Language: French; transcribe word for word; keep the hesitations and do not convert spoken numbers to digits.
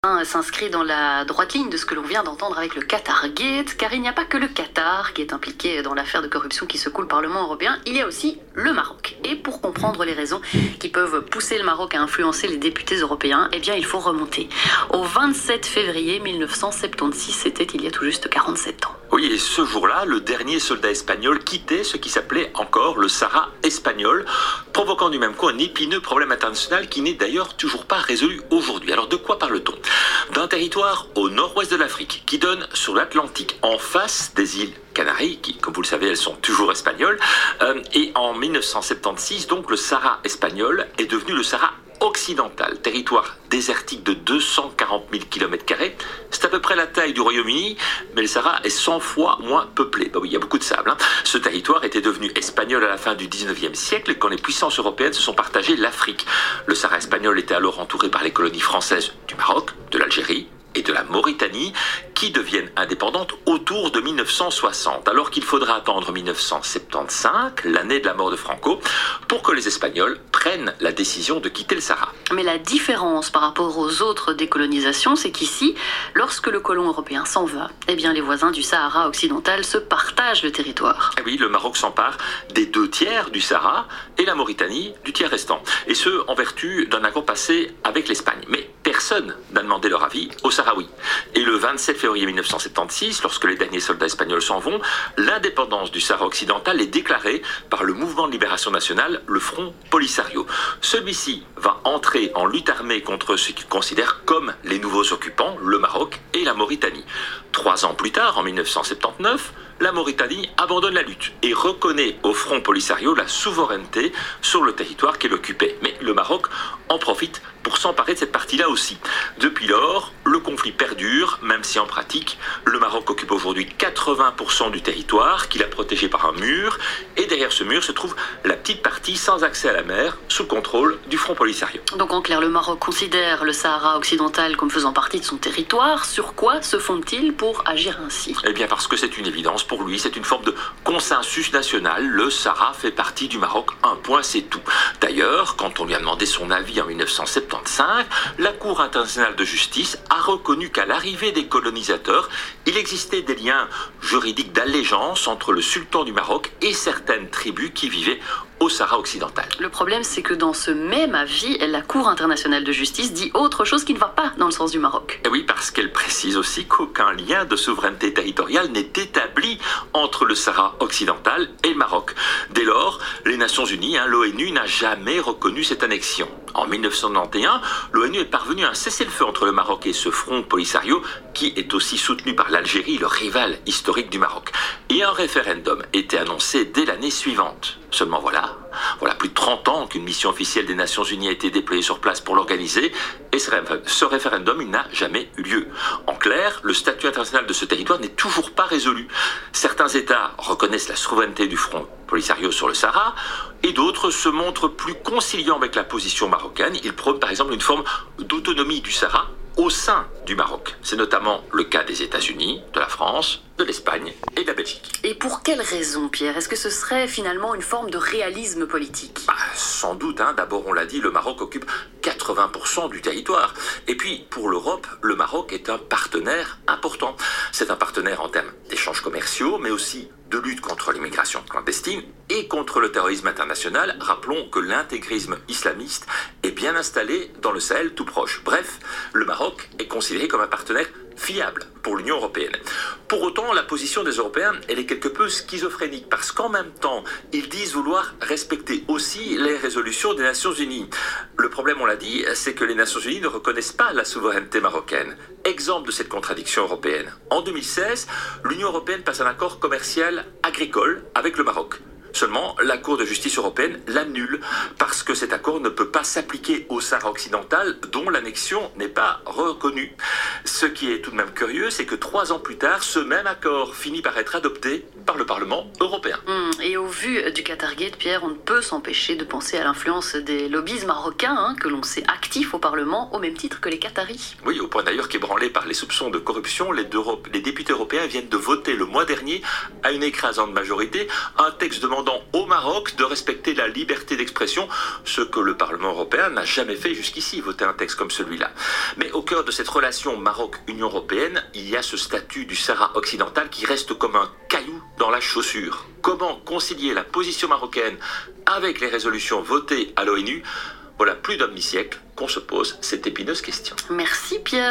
S'inscrit dans la droite ligne de ce que l'on vient d'entendre avec le Qatargate, car il n'y a pas que le Qatar qui est impliqué dans l'affaire de corruption qui secoue le Parlement européen, il y a aussi le Maroc. Et pour comprendre les raisons qui peuvent pousser le Maroc à influencer les députés européens, eh bien il faut remonter au vingt-sept février mille neuf cent soixante-seize, c'était il y a tout juste quarante-sept ans. Oui, et ce jour-là, le dernier soldat espagnol quittait ce qui s'appelait encore le Sahara espagnol, provoquant du même coup un épineux problème international qui n'est d'ailleurs toujours pas résolu aujourd'hui. Alors de quoi parle-t-on ? D'un territoire au nord-ouest de l'Afrique qui donne sur l'Atlantique en face des îles Canaries, qui, comme vous le savez, elles sont toujours espagnoles. Euh, et en mille neuf cent soixante-seize, donc, le Sahara espagnol est devenu le Sahara occidental, territoire désertique de deux cent quarante mille kilomètres carrés. C'est à peu près la taille du Royaume-Uni, mais le Sahara est cent fois moins peuplé. Bah oui, il y a beaucoup de sable. Hein. Ce territoire était devenu espagnol à la fin du dix-neuvième siècle, quand les puissances européennes se sont partagées l'Afrique. Le Sahara espagnol était alors entouré par les colonies françaises du Maroc, de l'Algérie et de la Mauritanie, qui deviennent indépendantes autour de mille neuf cent soixante, alors qu'il faudra attendre mille neuf cent soixante-quinze, l'année de la mort de Franco, pour que les Espagnols prennent la décision de quitter le Sahara. Mais la différence par rapport aux autres décolonisations, c'est qu'ici, lorsque le colon européen s'en va, eh bien les voisins du Sahara occidental se partagent le territoire. Et oui, le Maroc s'empare des deux tiers du Sahara et la Mauritanie du tiers restant, et ce, en vertu d'un accord passé avec l'Espagne. Mais personne n'a demandé leur avis aux Sahraouis. Et le vingt-sept février mille neuf cent soixante-seize, lorsque les derniers soldats espagnols s'en vont, l'indépendance du Sahara occidental est déclarée par le mouvement de libération nationale, le Front Polisario. Celui-ci va entrer en lutte armée contre ce qu'il considère comme les nouveaux occupants, le Maroc et la Mauritanie. Trois ans plus tard, en mille neuf cent soixante-dix-neuf, la Mauritanie abandonne la lutte et reconnaît au Front Polisario la souveraineté sur le territoire qu'elle occupait. Mais le Maroc en profite pour s'emparer de cette partie-là aussi. Depuis lors, le conflit perdure, même si en pratique, le Maroc occupe aujourd'hui quatre-vingts pour cent du territoire qu'il a protégé par un mur, et derrière ce mur se trouve la petite partie sans accès à la mer, sous contrôle du Front Polisario. Donc en clair, le Maroc considère le Sahara occidental comme faisant partie de son territoire. Sur quoi se fonde-t-il pour agir ainsi ? Eh bien parce que c'est une évidence pour lui, c'est une forme de consensus national. Le Sahara fait partie du Maroc, un point c'est tout. D'ailleurs, quand on lui a demandé son avis en mille neuf cent soixante-quinze, la Cour internationale de justice a reconnu qu'à l'arrivée des colonisateurs, il existait des liens juridiques d'allégeance entre le sultan du Maroc et certaines tribus qui vivaient au Sahara occidental. Le problème, c'est que dans ce même avis, la Cour internationale de justice dit autre chose qui ne va pas dans le sens du Maroc. Et oui, parce qu'elle précise aussi qu'aucun lien de souveraineté territoriale n'est établi entre le Sahara occidental et le Maroc. Dès lors, les Nations Unies, hein, l'ONU, n'a jamais reconnu cette annexion. En mille neuf cent quatre-vingt-onze, l'ONU est parvenue à un cessez-le-feu entre le Maroc et ce Front Polisario, qui est aussi soutenu par l'Algérie, le rival historique du Maroc. Et un référendum était annoncé dès l'année suivante. Seulement voilà, voilà plus de trente ans qu'une mission officielle des Nations Unies a été déployée sur place pour l'organiser, et ce, réf- ce référendum, il n'a jamais eu lieu. En clair, le statut international de ce territoire n'est toujours pas résolu. Certains États reconnaissent la souveraineté du Front Polisario sur le Sahara, et d'autres se montrent plus conciliants avec la position marocaine. Ils prônent par exemple une forme d'autonomie du Sahara au sein du Maroc. C'est notamment le cas des États-Unis, de la France, de l'Espagne et de la Belgique. Et pour quelle raison, Pierre ? Est-ce que ce serait finalement une forme de réalisme politique ? Bah, sans doute, hein. D'abord on l'a dit, le Maroc occupe quatre-vingts pour cent du territoire. Et puis, pour l'Europe, le Maroc est un partenaire important. C'est un partenaire en termes d'échanges commerciaux, mais aussi de lutte contre l'immigration clandestine et contre le terrorisme international. Rappelons que l'intégrisme islamiste est bien installé dans le Sahel tout proche. Bref, le Maroc est considéré comme un partenaire fiable pour l'Union européenne. Pour autant, la position des Européens, elle est quelque peu schizophrénique, parce qu'en même temps, ils disent vouloir respecter aussi les résolutions des Nations Unies. Le problème, on l'a dit, c'est que les Nations Unies ne reconnaissent pas la souveraineté marocaine. Exemple de cette contradiction européenne. En deux mille seize, l'Union européenne passe un accord commercial agricole avec le Maroc. Seulement, la Cour de justice européenne l'annule parce que cet accord ne peut pas s'appliquer au Sahara occidental dont l'annexion n'est pas reconnue. Ce qui est tout de même curieux, c'est que trois ans plus tard, ce même accord finit par être adopté par le Parlement européen. Mmh, et au vu du Qatargate, Pierre, on ne peut s'empêcher de penser à l'influence des lobbies marocains, hein, que l'on sait actifs au Parlement, au même titre que les Qataris. Oui, au point d'ailleurs qu'ébranlés par les soupçons de corruption, les, les députés européens viennent de voter le mois dernier, à une écrasante majorité, un texte demandant au Maroc de respecter la liberté d'expression, ce que le Parlement européen n'a jamais fait jusqu'ici, voter un texte comme celui-là. Mais au cœur de cette relation Maroc-Union européenne, il y a ce statut du Sahara occidental qui reste comme un caillou dans la chaussure. Comment concilier la position marocaine avec les résolutions votées à l'ONU? Voilà plus d'un demi-siècle qu'on se pose cette épineuse question. Merci Pierre.